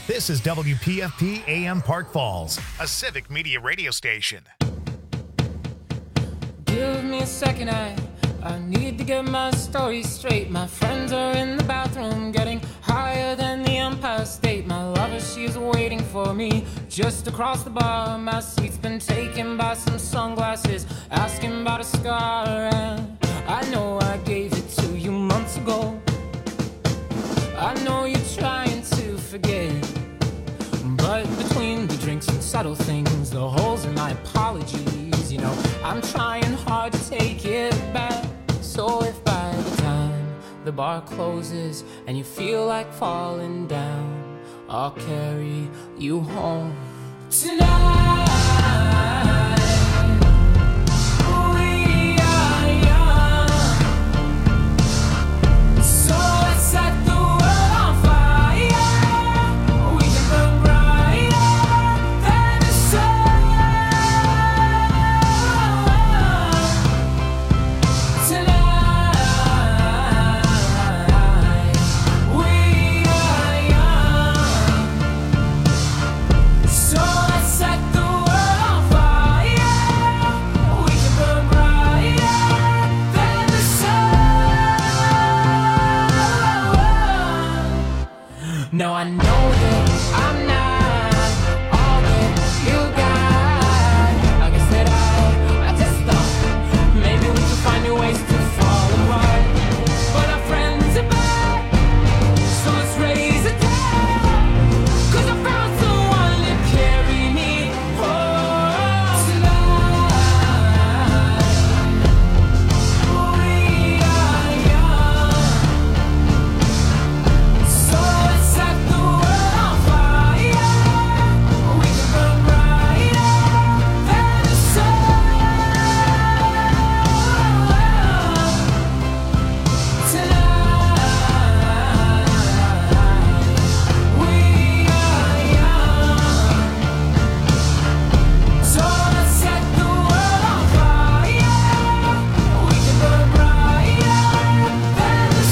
This is WPFP AM Park Falls, a civic media radio station. Give me a second, I need to get my story straight. My friends are in the bathroom getting higher than the Empire State. My lover, she's waiting for me just across the bar. My seat's been taken by some sunglasses, asking about a scar. And I know I gave it to you months ago. I know you're trying to forget, but between the drinks and subtle things, the holes in my apologies, you know, I'm trying hard to take it back. So if by the time the bar closes and you feel like falling down, I'll carry you home tonight. We are young, so let's set the world on fire. We can burn brighter than the sun tonight. We are young, so let's set the world on fire. We can burn brighter than the sun. No, I know that I'm not all that you got. I guess that I just thought maybe we could find new ways to fall apart. But our friends are back, so let's raise a toast. 'Cause I found someone to carry me home tonight. We are young, so let's set the world on fire. We can burn brighter than the sun tonight. We are young, so let's set the world on fire. We can burn brighter than the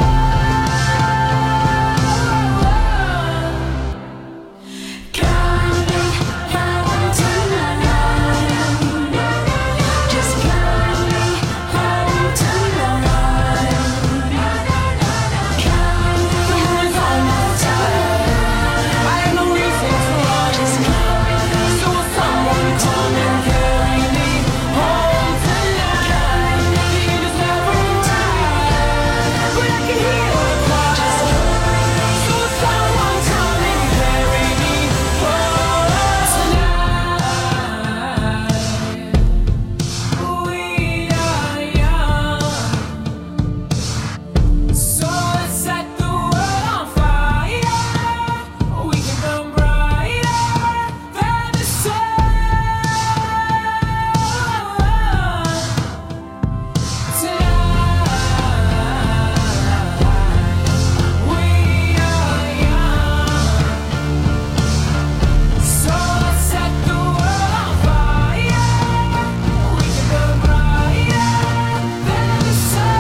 sun. Coming home tonight. Just coming home tonight. Coming home tonight. I have no reason to run. So will someone come and carry me home tonight? The end is never right, but I can hear a cry. So will someone come and carry me home tonight? We are young, so let's set the world on fire. We can burn brighter than the sun tonight. We are young, so let's set the world on fire. We can burn brighter than the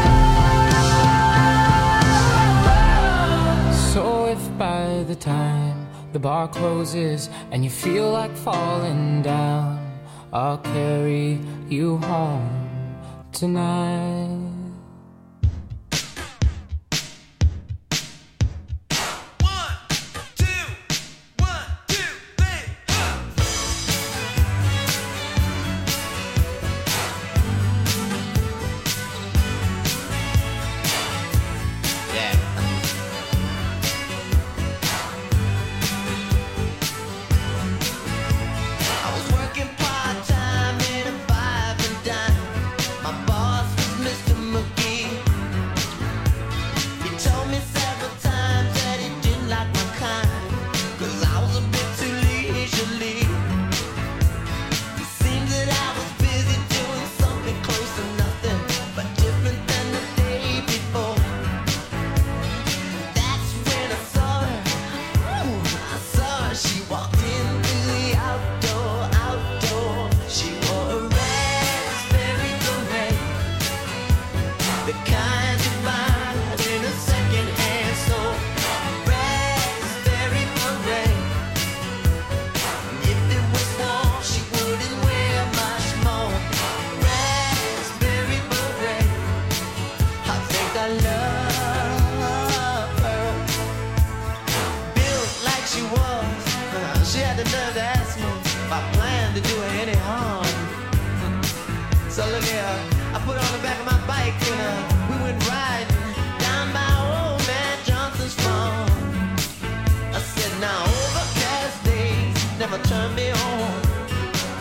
sun. So if by the time the bar closes and you feel like falling down, I'll carry you home tonight. I was working part-time in a five and dime. My boss was Mr.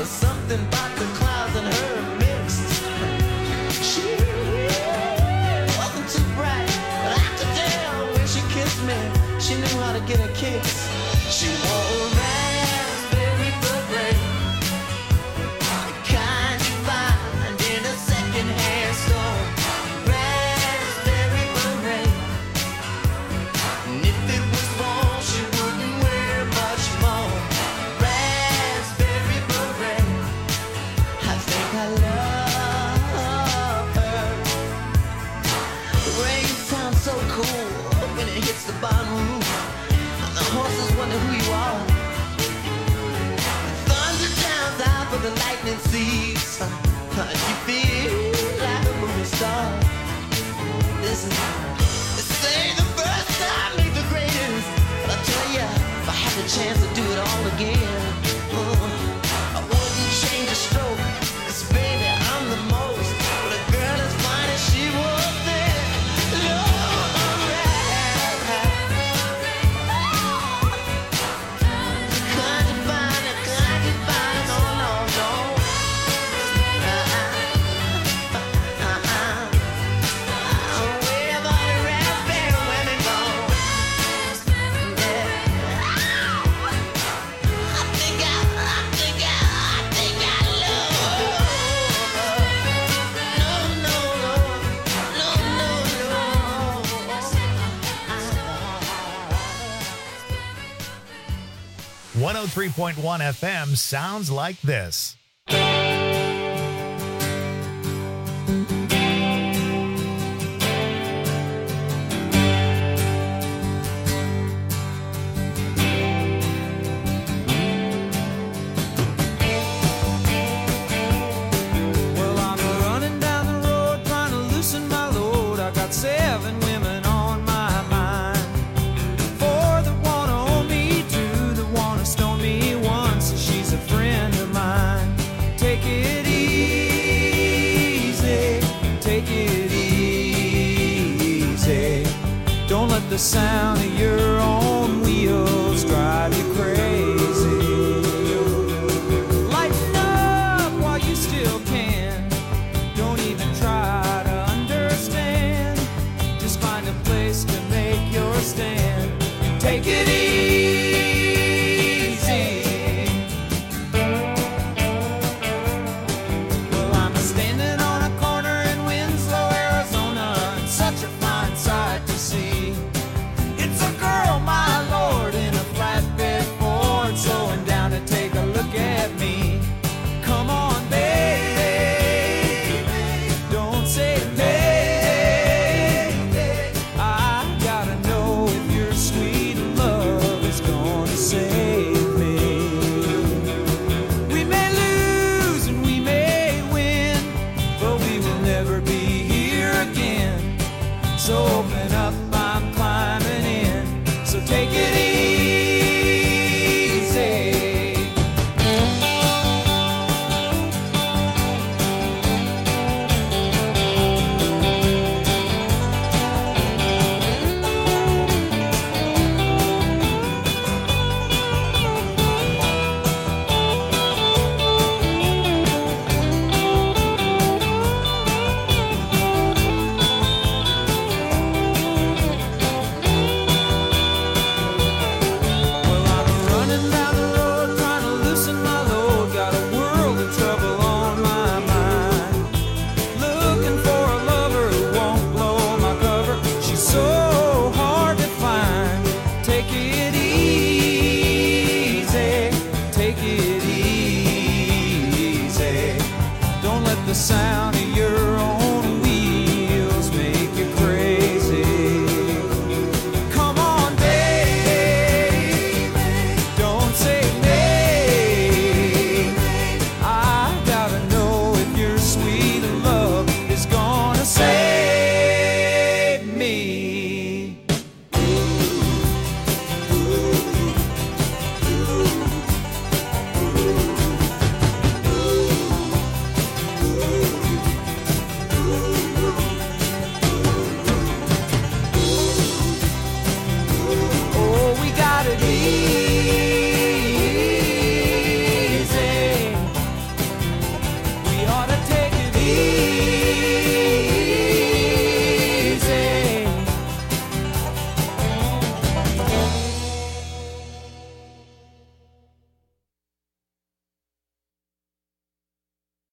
something about the clouds and her mixed. She wasn't too bright, but I could tell when she kissed me, she knew how to get her kicks. She wore a raspberry beret, the kind you find in a second-hand store. Raspberry beret, and if it was wrong, she wouldn't wear much more. Raspberry beret, I think I love her. The rain sounds so cool when it hits the barn roof. The horses wonder who you are. The thunder drowns out, but the lightning sees. You feel like a movie star. Listen, they say the first time ain't the greatest, but I tell ya, if I had the chance to do it all again, I wouldn't change a stroke. 'Cause baby, I'm the most. But a girl as fine as she was there. One 103.1 FM sounds like this. Well, I'm running down the road trying to loosen my load. I got 7 women on my mind. 4 that wanna own me, 2 that wanna stone me, 1 says she's a friend of mine. Take it easy, take it easy. Don't let the sound of your own wheels drive you crazy. Lighten up while you still can. Don't even try to understand. Just find a place to make your stand. Take it easy. Well, I'm standing on a corner in Winslow, Arizona, and such a fine sight to see. It's a girl, my lord, in a flat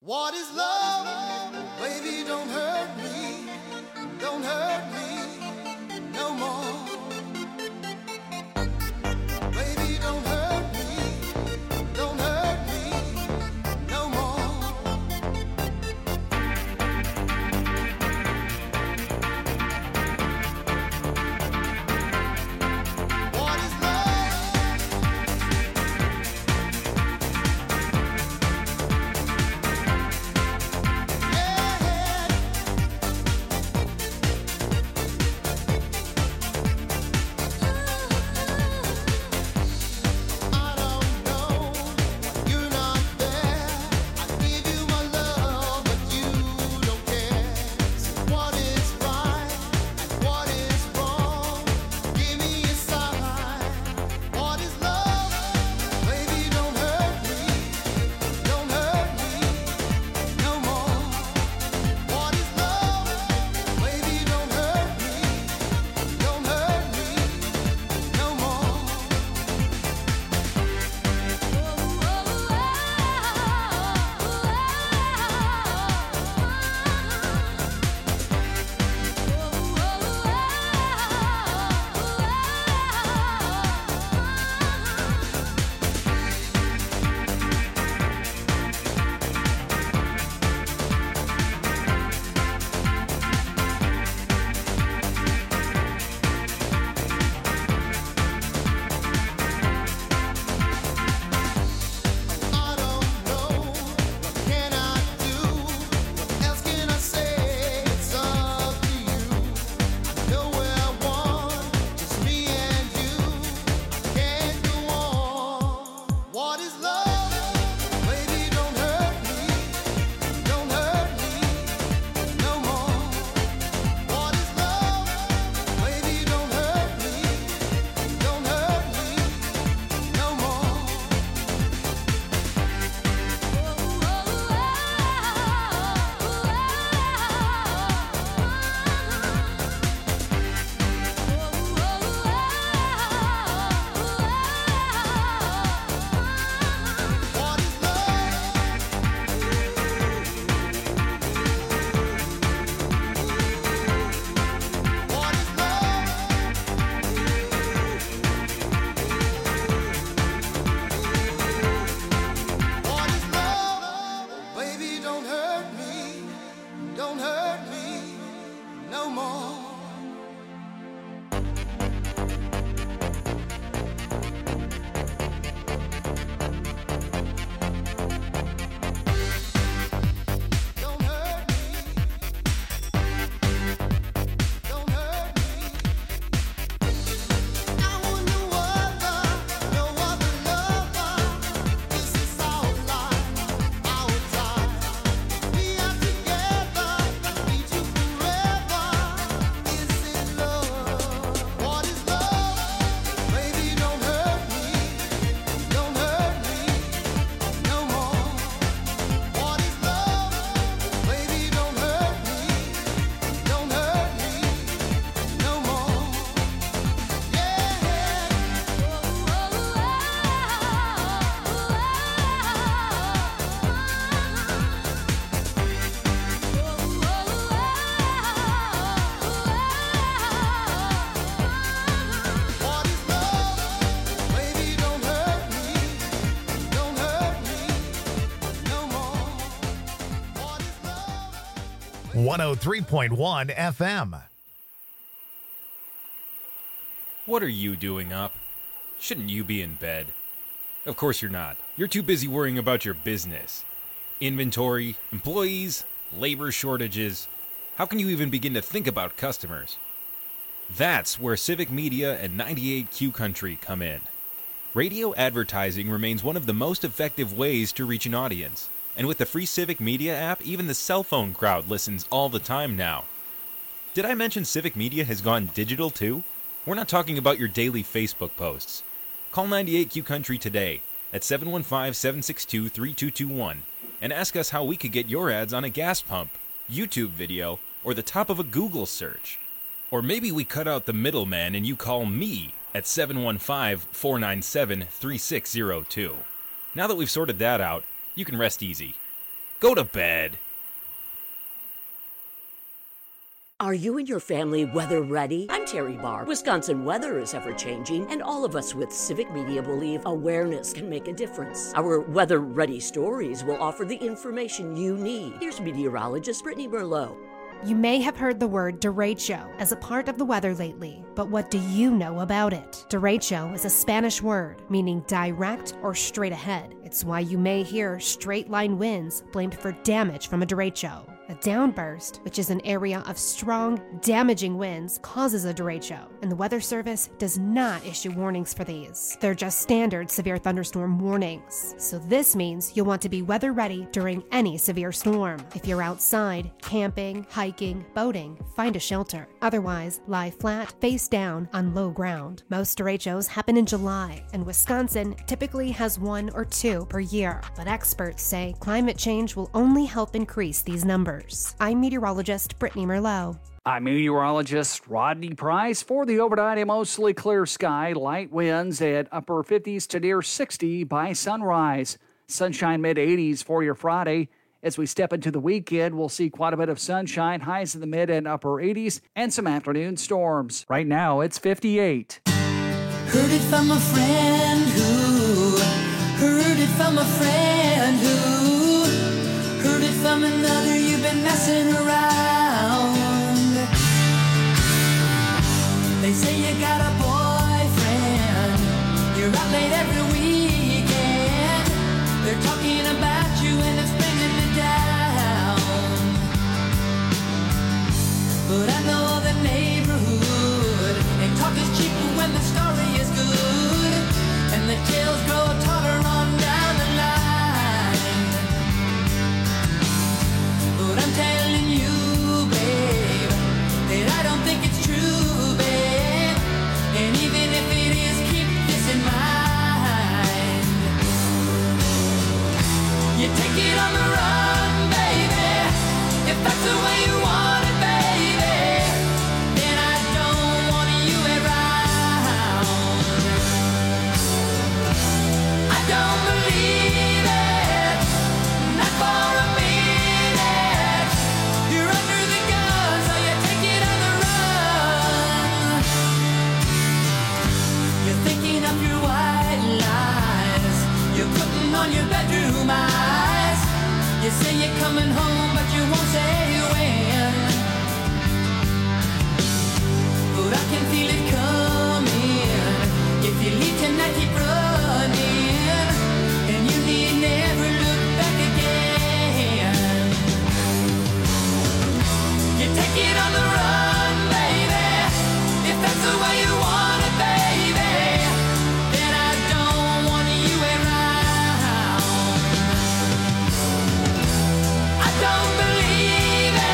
What is love? Baby, don't hurt me. Don't hurt me no more. Baby, don't hurt me. Don't hurt me no more. What is One 103.1 FM. What are you doing up? Shouldn't you be in bed? Of course you're not. You're too busy worrying about your business. Inventory, employees, labor shortages. How can you even begin to think about customers? That's where Civic Media and 98Q Country come in. Radio advertising remains one of the most effective ways to reach an audience. And with the free Civic Media app, even the cell phone crowd listens all the time now. Did I mention Civic Media has gone digital too? We're not talking about your daily Facebook posts. Call 98Q Country today at 715-762-3221 and ask us how we could get your ads on a gas pump, YouTube video, or the top of a Google search. Or maybe we cut out the middleman and you call me at 715-497-3602. Now that we've sorted that out, you can rest easy. Go to bed. Are you and your family weather ready? I'm Terry Barr. Wisconsin weather is ever-changing, and all of us with Civic Media believe awareness can make a difference. Our Weather Ready stories will offer the information you need. Here's meteorologist Brittany Merlot. You may have heard the word derecho as a part of the weather lately, but what do you know about it? Derecho is a Spanish word meaning direct or straight ahead. It's why you may hear straight line winds blamed for damage from a derecho. A downburst, which is an area of strong, damaging winds, causes a derecho, and the Weather Service does not issue warnings for these. They're just standard severe thunderstorm warnings. So this means you'll want to be weather ready during any severe storm. If you're outside, camping, hiking, boating, find a shelter. Otherwise, lie flat, face down, on low ground. Most derechos happen in July, and Wisconsin typically has 1 or 2 per year. But experts say climate change will only help increase these numbers. I'm meteorologist Brittany Merlot. I'm meteorologist Rodney Price. For the overnight, a mostly clear sky, light winds at upper 50s to near 60 by sunrise. Sunshine mid-80s for your Friday. As we step into the weekend, we'll see quite a bit of sunshine, highs in the mid and upper 80s, and some afternoon storms. Right now, it's 58. Heard it from a friend who heard it from a friend who heard it from another. You've been messing around. They say you got a boyfriend. You're out late every weekend. They're talking about you and it's bringing me down. But I know the neighborhood, and talk is cheap when the story is good, and the tales grow taller on down the line. But I'm telling you, babe, that I don't think it's true, babe. And even if it is, keep this in mind. You take it on the run, baby, if that's the way you want it, baby. Then I don't want you around. I don't believe it, not for a minute. You're under the gun, so you take it on the run. You're thinking of your white lies. You're putting on your bedroom eyes. You say you're coming home, but you won't say when. But I can feel it coming. If you leave tonight, keep running, and you need never look back again. You take it on the run, baby, if that's the way you want it, baby. Then I don't want you around. I don't believe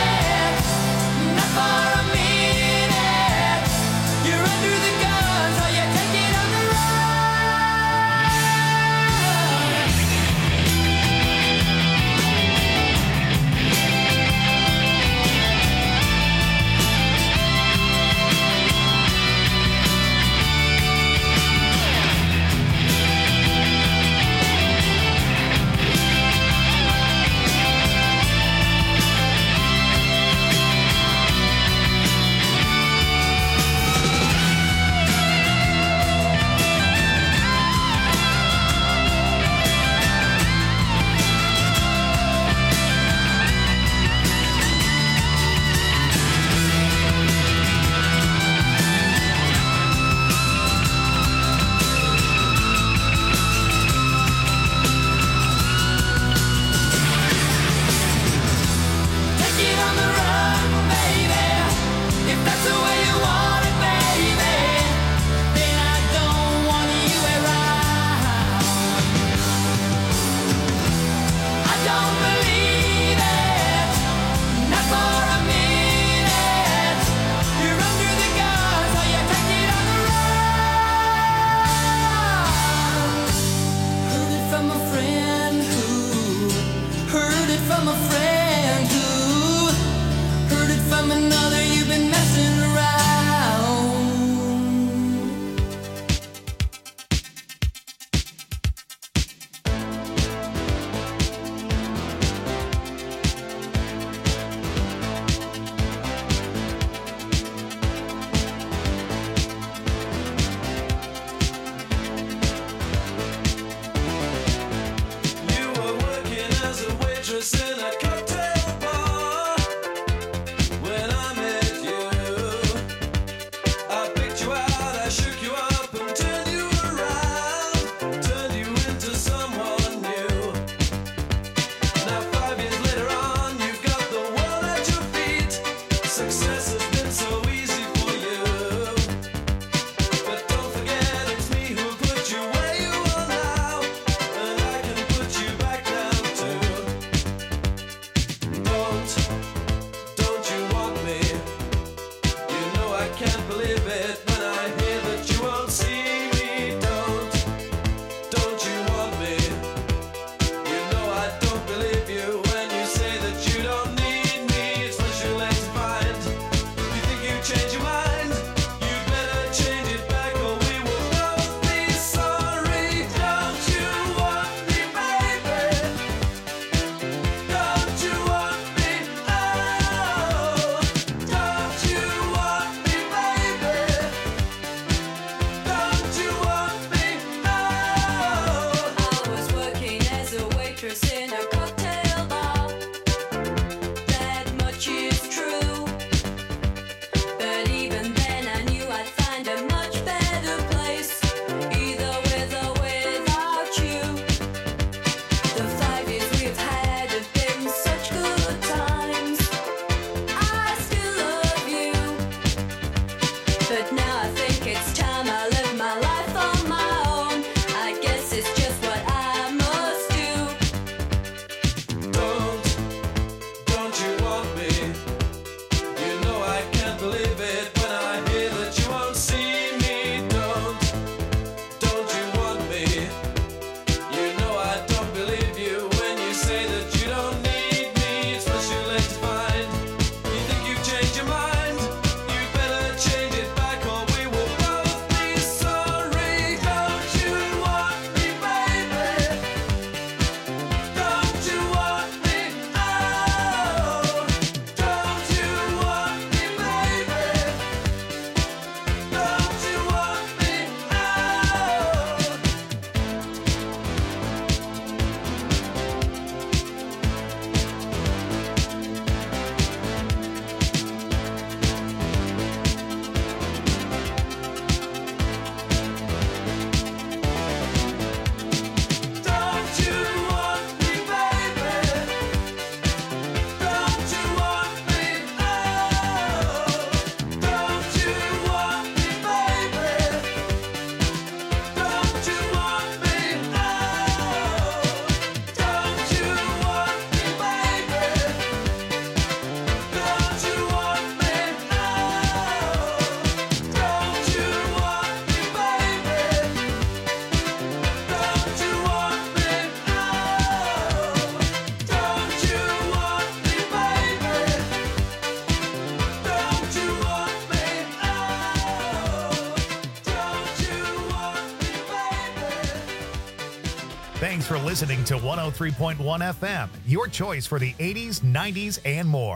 Thanks for listening to 103.1 FM, your choice for the 80s, 90s, and more.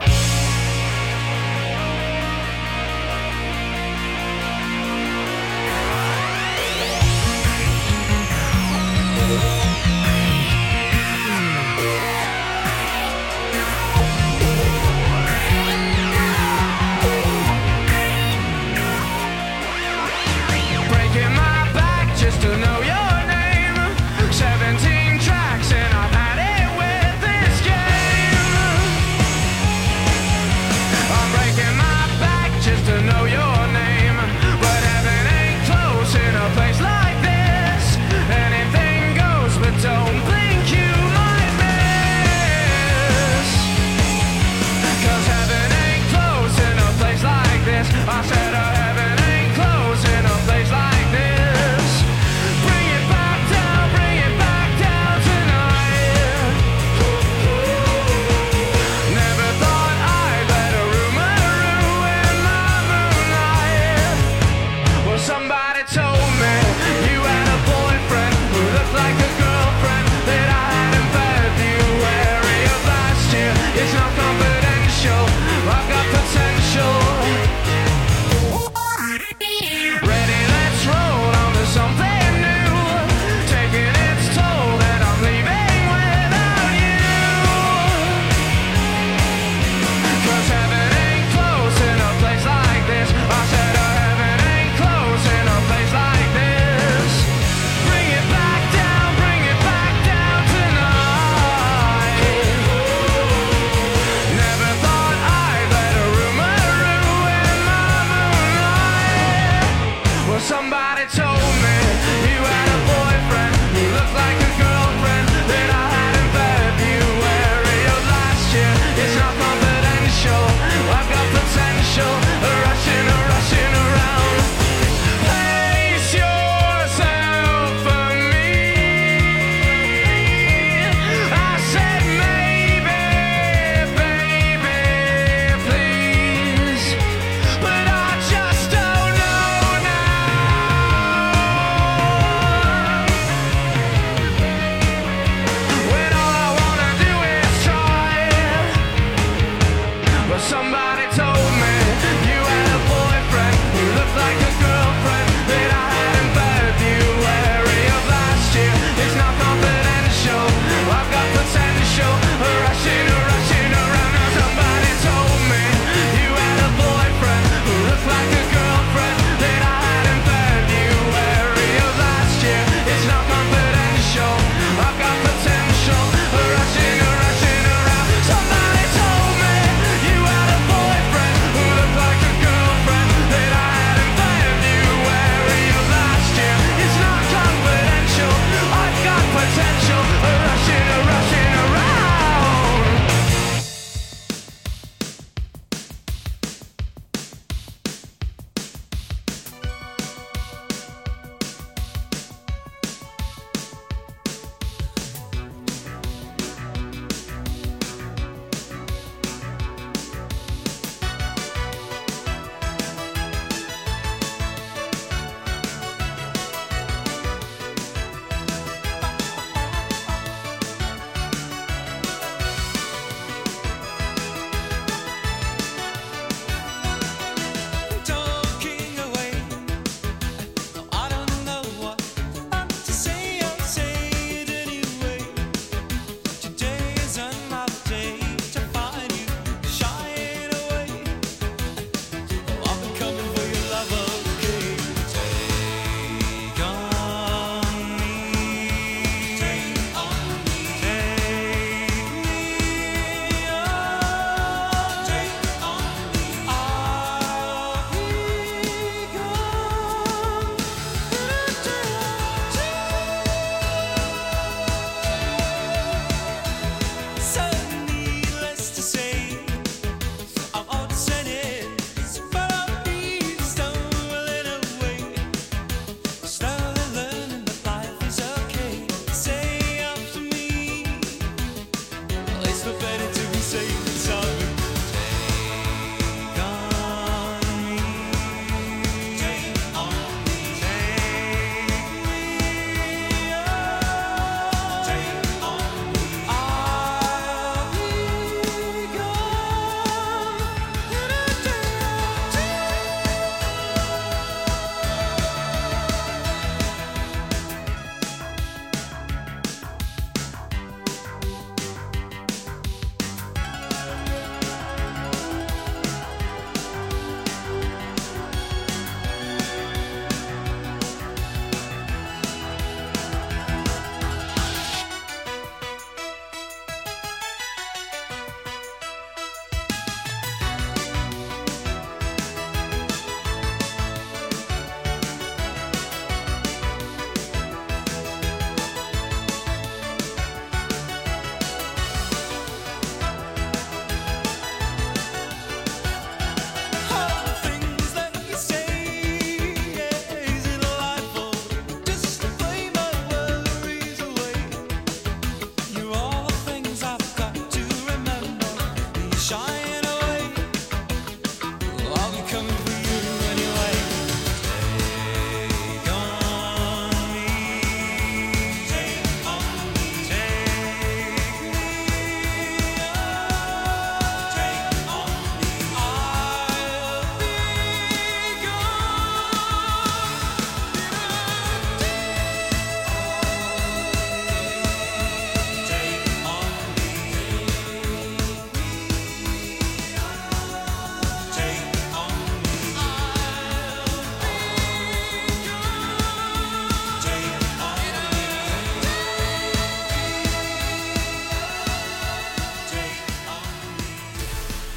Breaking my back just to know your name. 17 tracks and I've had it with this game. I'm breaking my back just to know your name. But heaven ain't close in a place like this. Anything goes with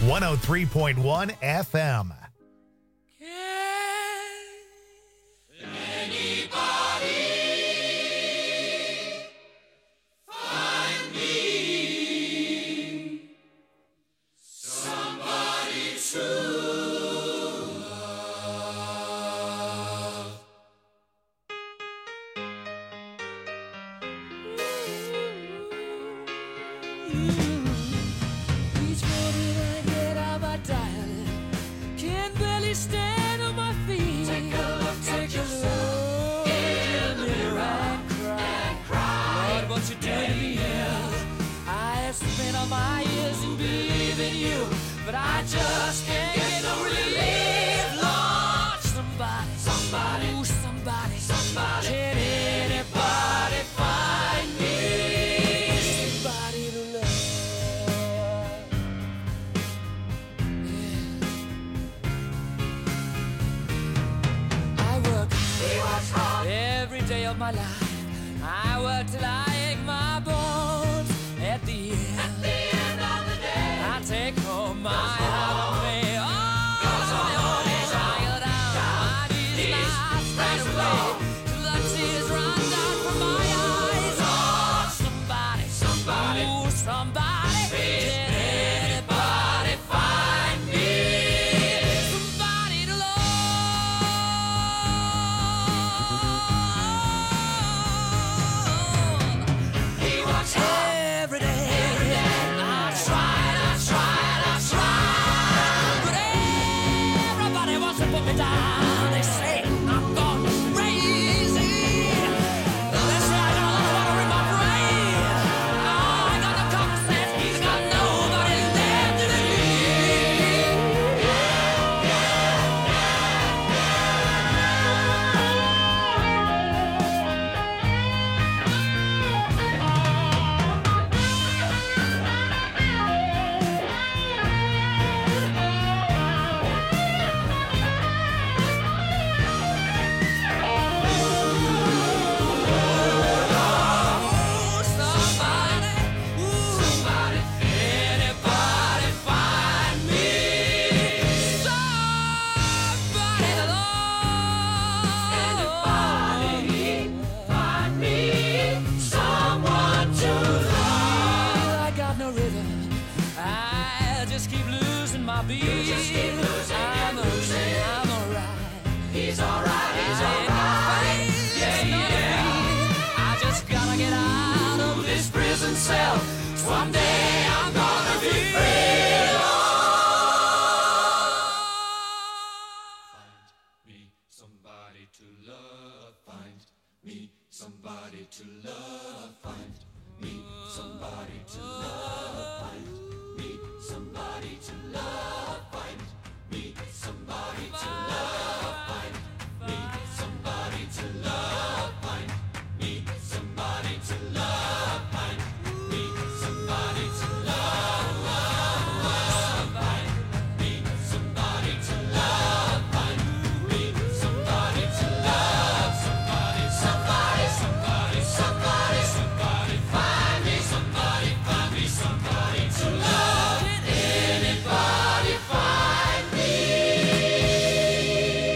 103.1 FM. Each morning I get out my diary, can barely stand on my feet. Take a look in the mirror and cry. Lord, what you did to me is I have spent all my years in believing you, but I just can't get no relief. Lord, somebody, ooh, somebody, can anybody find me somebody to love? Every day of my life, I work till I ache my bones. At the end of the day, I take home my heart of me. Oh, I go down my knees and I straight away till the tears run down from my eyes. Oh, somebody, ooh, somebody, can anybody find me somebody to love? Every day, I try, but everybody wants to put me down. They say I'm gone crazy. They say I got a lot of water in my brain. I ain't got no common sense. He's got nobody left to somebody, anybody find me somebody to love? Anybody find me someone to love? I got no rhythm, I just keep losing my beat. I'm alright. He's alright. I just gotta get out of this prison cell. One day I'm gonna be free. Find me somebody to love. Find me somebody to love. Find me somebody to love. Find me somebody to love. Find me somebody to love. Find me somebody to love. Find me somebody to love. Find me somebody to love. Find me somebody to love. Find me somebody to love. Somebody. Find me somebody to love. Can anybody find me?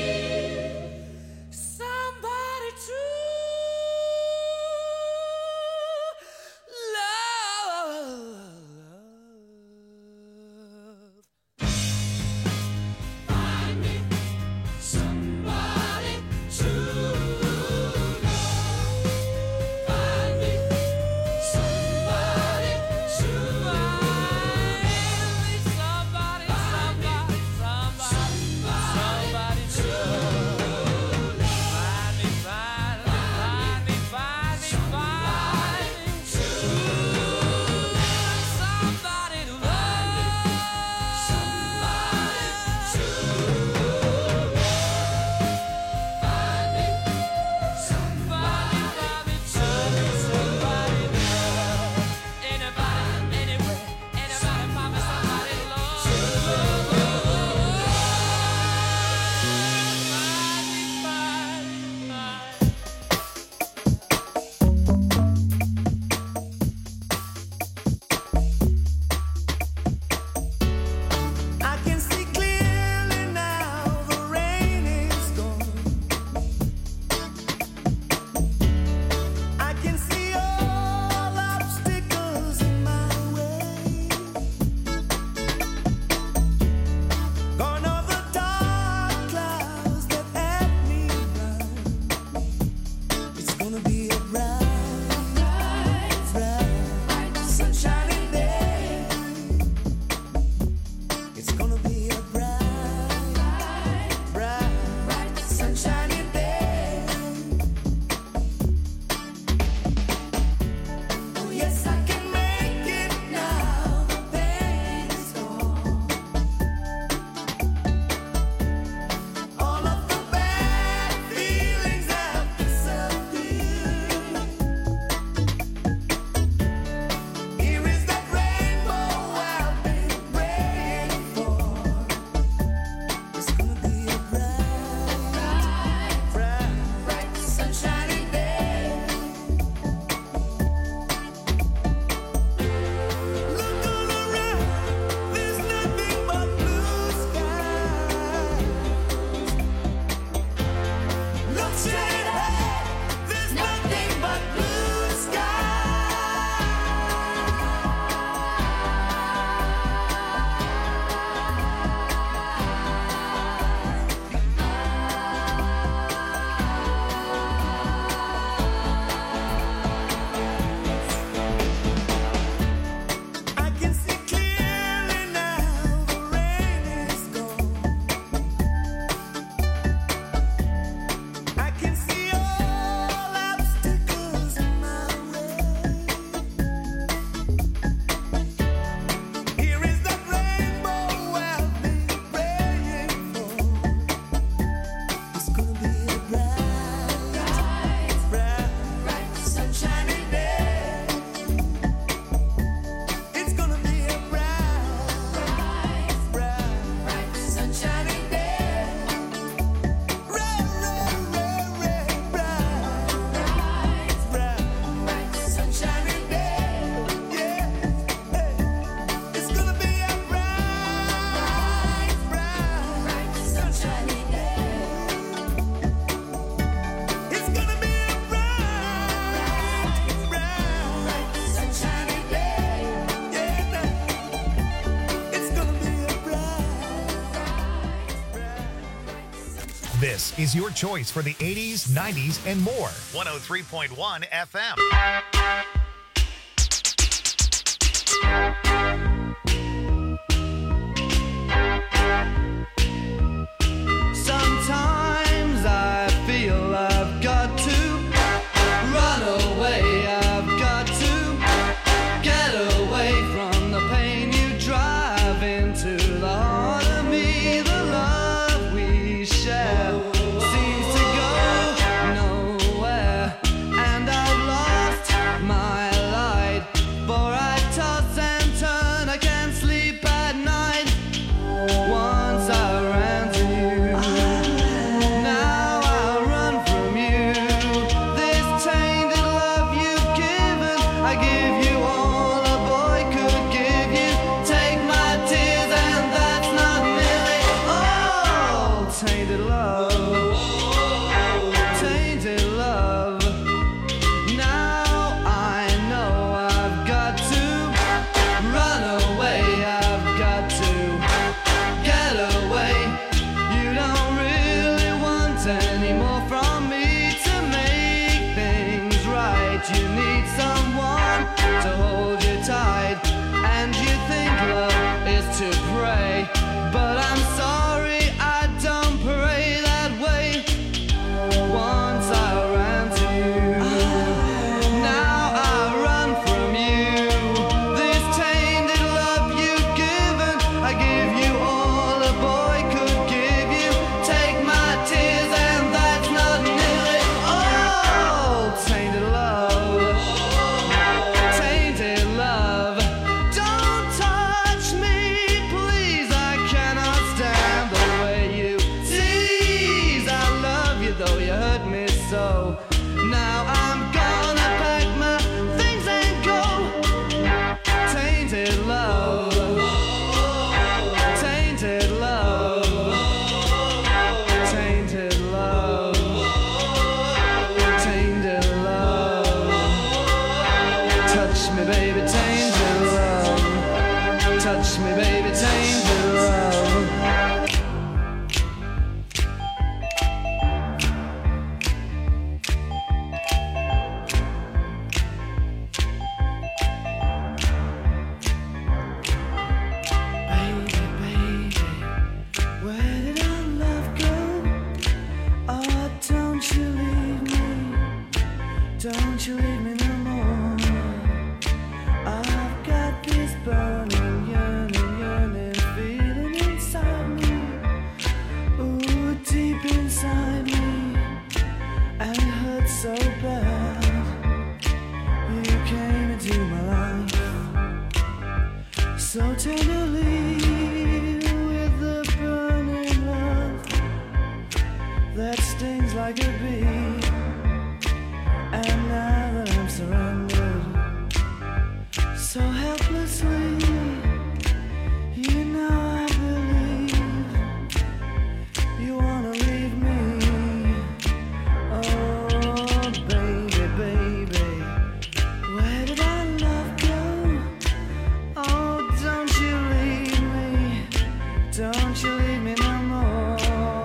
This is your choice for the 80s, 90s, and more. 103.1 FM. Sometimes I feel I've got to run away. I've got to get away from the pain you drive into the heart of me. The love we share seems to go nowhere, and I've lost my light. For I toss and turn, I can't sleep at night. Once I ran to you, now I run from you. This tainted love you've given, I give you all a boy could give you. Take my tears and that's not nearly all. Tainted love, tainted love. Now I know I've got to run away. I've got to get away. You don't really want any more from me to make things right. You need someone to hold you tight, and you think love is to pray, but I'm sorry, I don't pray that way. Once I ran to you, now I run from you. This tainted love you've given, I give you all a boy could give you. Take my tears and that's not nearly all. Tainted love, tainted love. Don't touch me, please, I cannot stand the way you tease. I love you though you hurt me so. Now I'm gonna pack my things and go. Tainted love, tainted love, tainted love, tainted love. Touch me, baby, tainted love. Touch me, baby, tainted love. Baby, baby, where did our love go? Oh, don't you leave me. Don't you leave me no more. I've got this burning, yearning, yearning feeling inside me. Ooh, deep inside me. And it hurts so bad. You came into my life so tenderly, with the burning love that stings like a bee. And now that I'm surrendered so helplessly, you know I believe you wanna leave me. Oh, baby, baby, where did our love go? Oh, don't you leave me. Don't you leave me no more.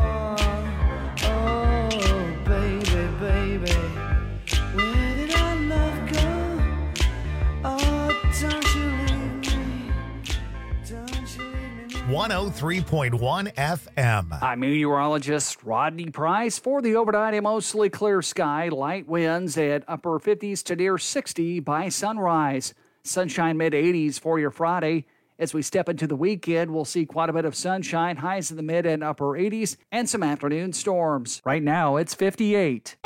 Oh, baby, baby, where did our love go? Oh, don't you leave me. Don't you leave me no more. 103.1 FM. I'm meteorologist Rodney Price for the overnight and mostly clear sky. Light winds at upper 50s to near 60 by sunrise. Sunshine mid-80s for your Friday. As we step into the weekend, we'll see quite a bit of sunshine, highs in the mid and upper 80s, and some afternoon storms. Right now, it's 58.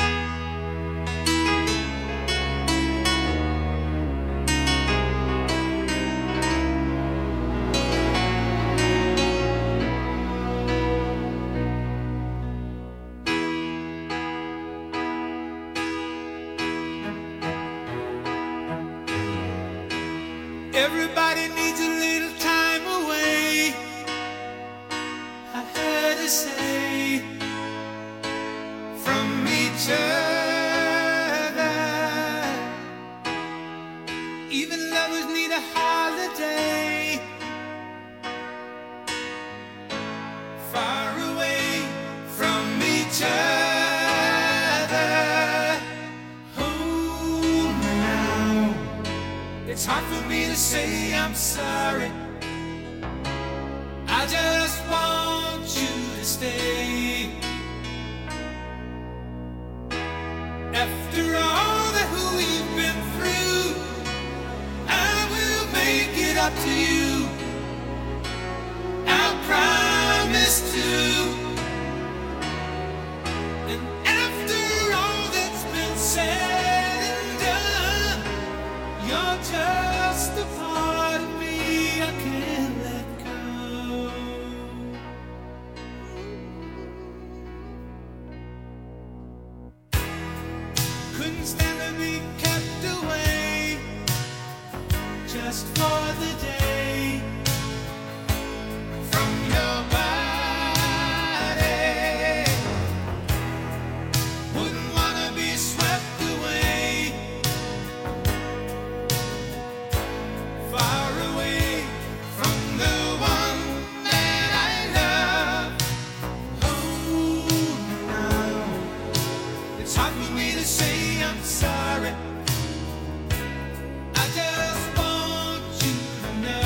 Everybody needs a little time away, I heard her say, from each other. Even lovers need a holiday, far away from each It's hard for me to say I'm sorry. I just want you to stay. After all that we've been through, I will make it up to you. I promise to. And after all that's been said and done, you're just a part of me I can't let go. Couldn't stand to be kept away just for the day from your body. Wouldn't wanna be swept away, far away from the one that I love. Oh, no, it's hard for me to say I'm sorry. I just want you to know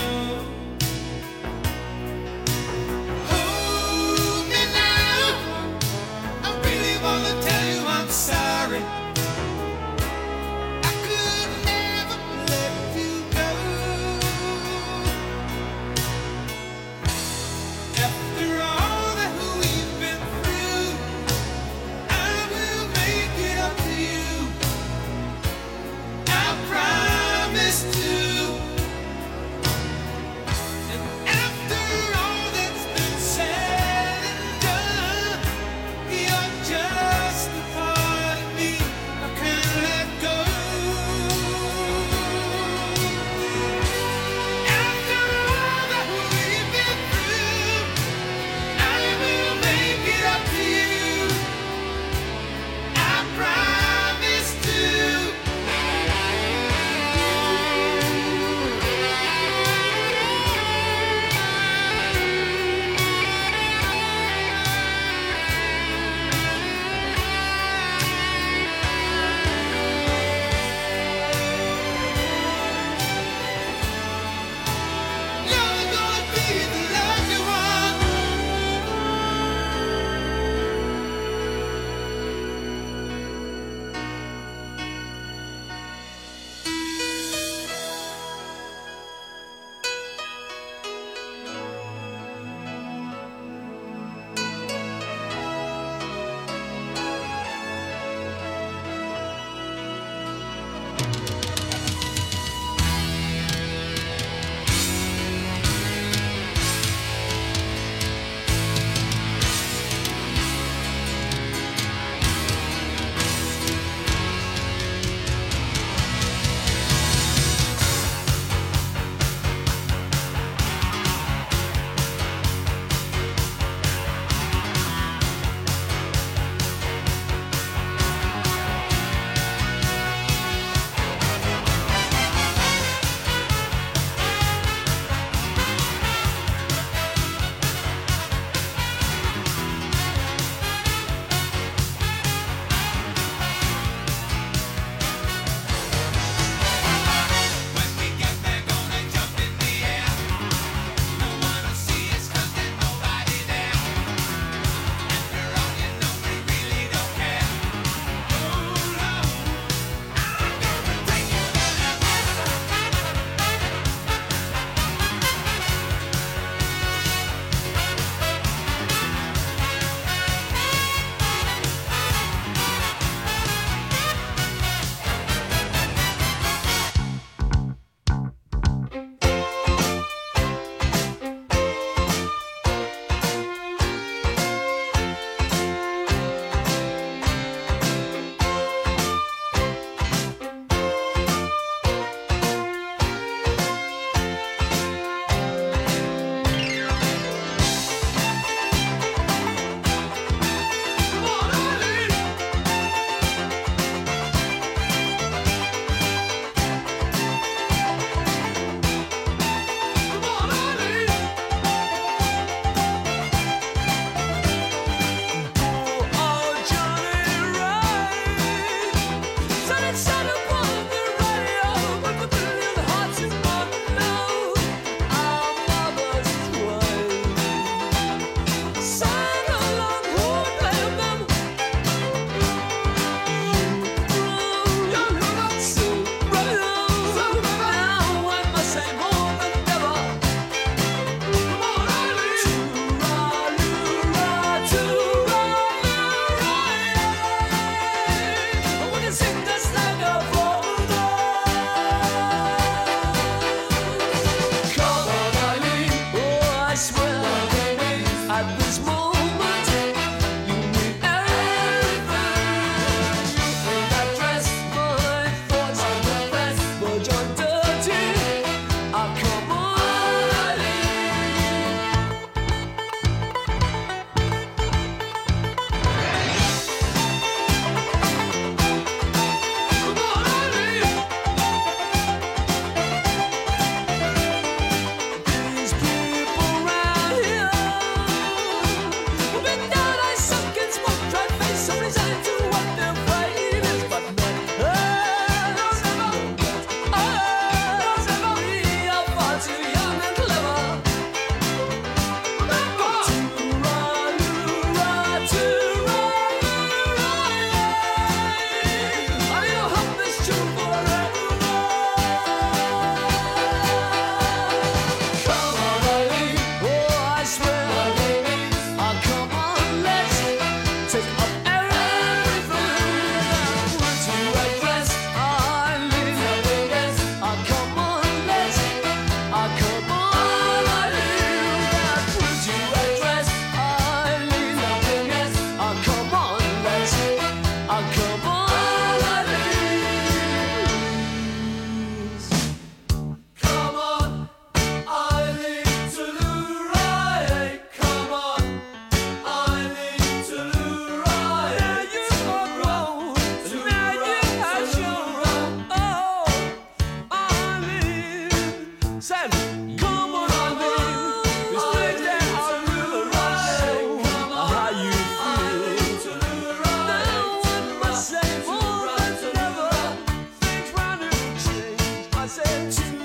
Said, come on, darling. This thing that I really like. How you feel? Now what must say more than never? Things running to change. I said,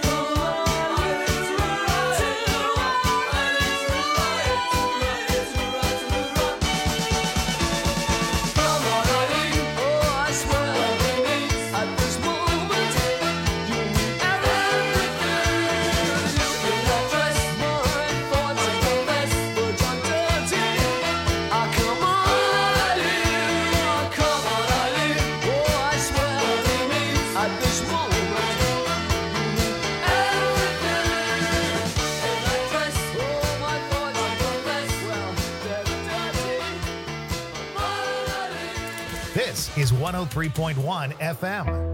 This is 103.1 FM.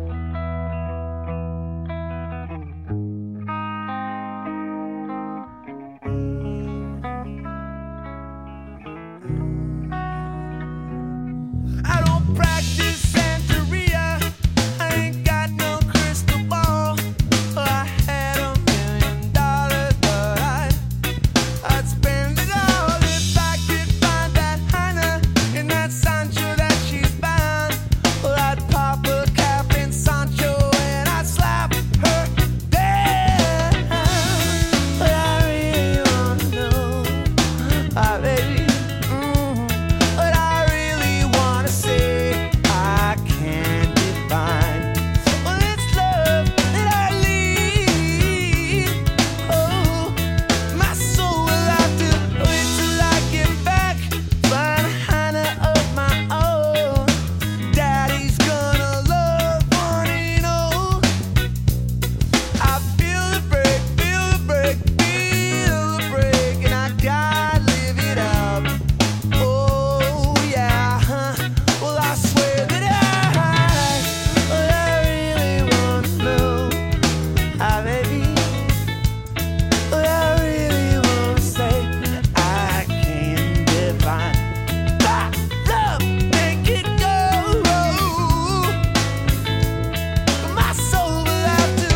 I don't practice Santeria. I ain't got no crystal ball. I had $1 million, but I'd spend it all if I could find that Hannah in that Sancho that she's found. Well, I'd pop a cap in Sancho and I'd slap her down. But I really wanna know, baby. But I really wanna say I can't define. Well, it's love that I lead. Oh, my soul will have to wait till I get back. Find Hannah of my own. Daddy's gonna love one and all. I feel the break, feel the break, feel the break, and I gotta live it up. Oh yeah, well I swear that I really wanna know, baby. But I really wanna say I can't define. Love, make it go. My soul will have to.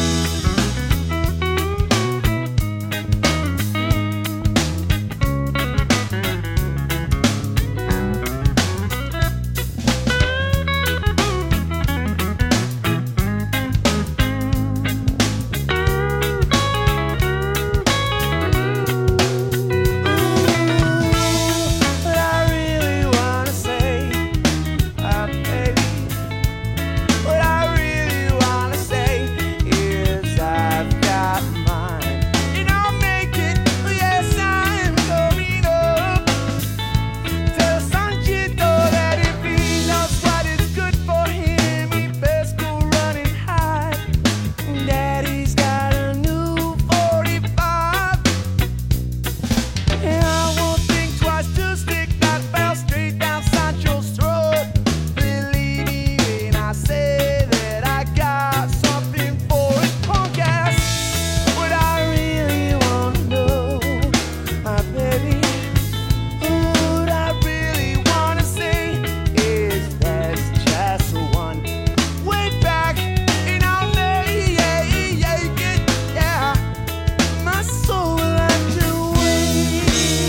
But I really wanna say, baby. What I really wanna say is I've got mine, and I'll make it. Yes, I'm going up. Tell Sanchito that if he knows what is good for him, he best go run and hide. Daddy's got a new 45. And I won't think twice to stick that bell straight down Sancho's throat. Believe me when I say that I got something for his punk ass. What I really wanna know, baby. What I really wanna say is there's just one way back, and I'll make it, yeah. My soul will have to wait.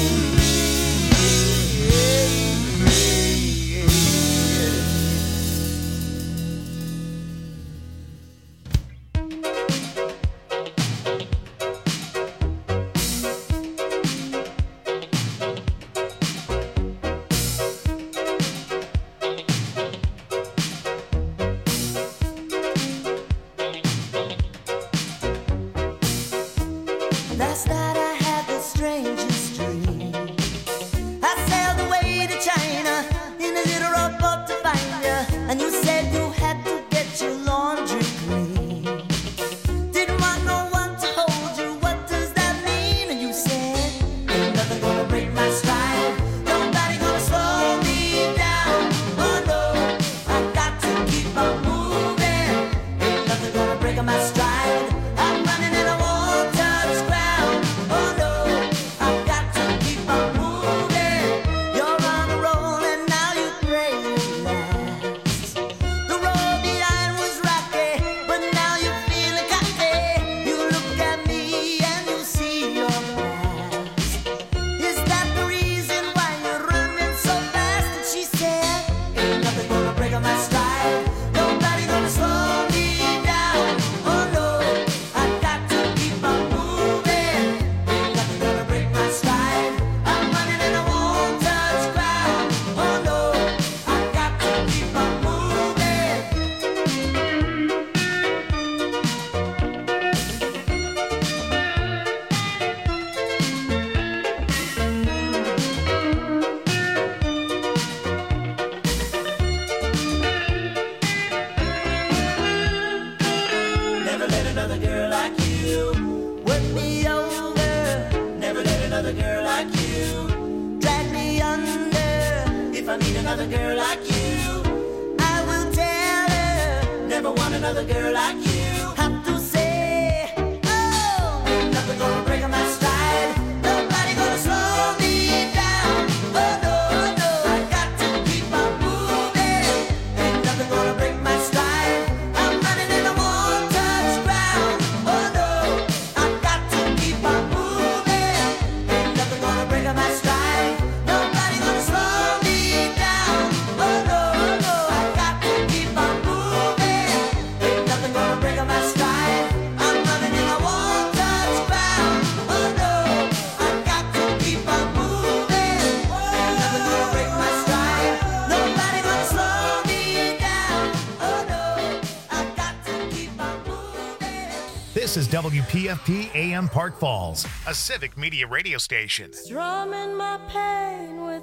Last night I had the strangest dream. I sailed away to China in a little rowboat to find you, and you said you had to get your laundry clean. Didn't want no one to hold you. What does that mean? And you said, ain't nothing gonna break my stride. Nobody gonna slow me down. Oh no, I got to keep on moving. Ain't nothing gonna break my stride. I'm running and I won't touch ground. another girl like you. Work me over, never let another girl like you. Drag me under, if I meet another girl like you. I will tell her, never want another girl like you. Have to say, oh, ain't nothing gonna break my stride. Nobody gonna slow me down. Oh no, no, I got to keep on moving. Ain't nothing gonna break my stride. I'm running in a one-touch ground. Oh no, I got to keep on moving. Ain't nothing gonna break my stride. Nobody gonna slow me down. Oh no, no, I got to keep on moving. Ain't nothing gonna break my stride. I'm running in a one-touch ground. Oh no, I got to keep on moving. Ain't nothing gonna break my stride. Nobody gonna slow me down. Oh no, I got to keep on moving. This is WPFP AM Park Falls, a civic media radio station. Strumming my pain with